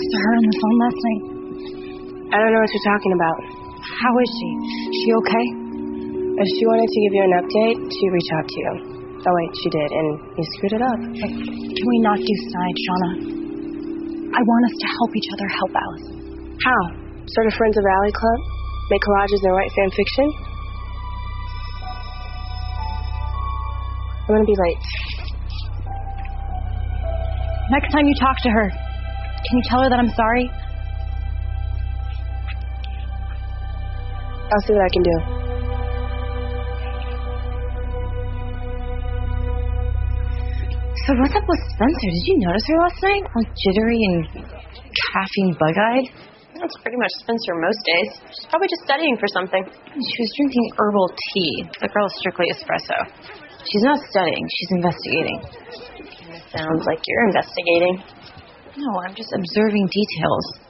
to her on the phone last night? I don't know what you're talking about. How is she? Is she okay? If she wanted to give you an update, she'd reach out to you. Oh, wait, she did, and you screwed it up. Hey, can we not do snide, Shauna? I want us to help each other help Allison. How? Start a Friends of Rally Club? Make collages and write fan fiction? I'm gonna be late. Next time you talk to her, can you tell her that I'm sorry? I'll see what I can do. So what's up with Spencer? Did you notice her last night? All jittery and caffeine bug-eyed? That's pretty much Spencer most days. She's probably just studying for something. She was drinking herbal tea. The girl is strictly espresso. She's not studying. She's investigating. Kind of sounds like you're investigating. No, I'm just observing details.